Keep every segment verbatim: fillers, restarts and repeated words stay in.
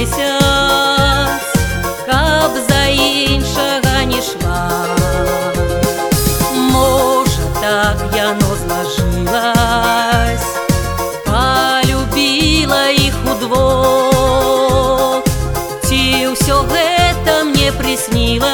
місяць, каб за іншага не шла. Можа, так яно злажылась, полюбила іх удвох. Ці ўсё гэта мне приснилось,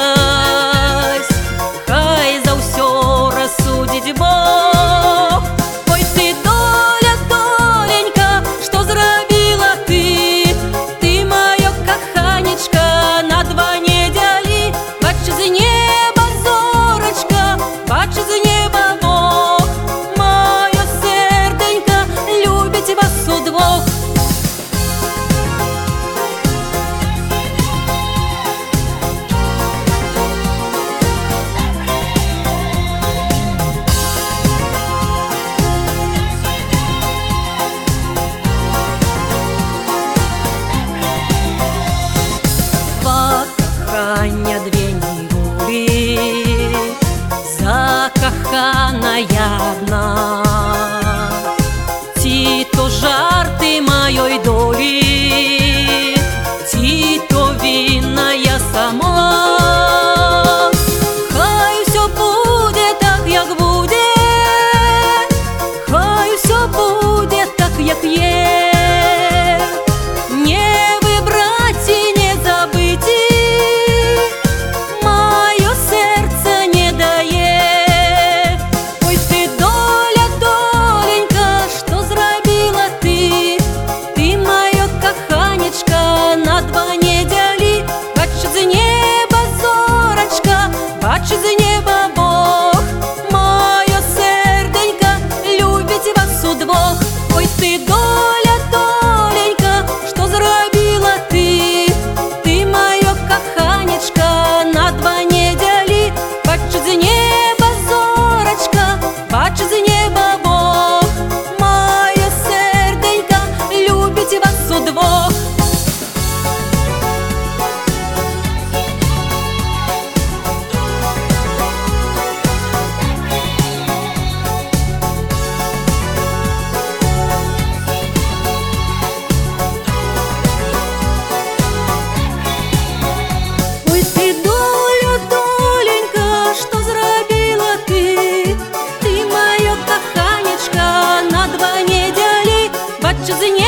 хай за ўсё рассудзіць Бог. Ой, ты доля, доленька, што зрабіла ты? Ты маё каханечка на два не дзялі. Бачыць з неба зорачка, бачыць з неба Бог. Маё сэрдэнька любіць вас удвох. Кохання две неволи, закоханая одна. Ці то жарты маёй долі, ці то вінна я сама. Хай усё будзе так, як будзе, хай усё будзе так, як є. Бачыць з неба Бог, маё сэрдэнька любіць вас удвох. Ой, ты доля, доленька, што зрабіла ты? Ты маё каханечка на два не дзялі. Бачыць з неба зорачка, бачыць з неба Бог, маё сэрдэнька любіць вас удвох. Бачыць з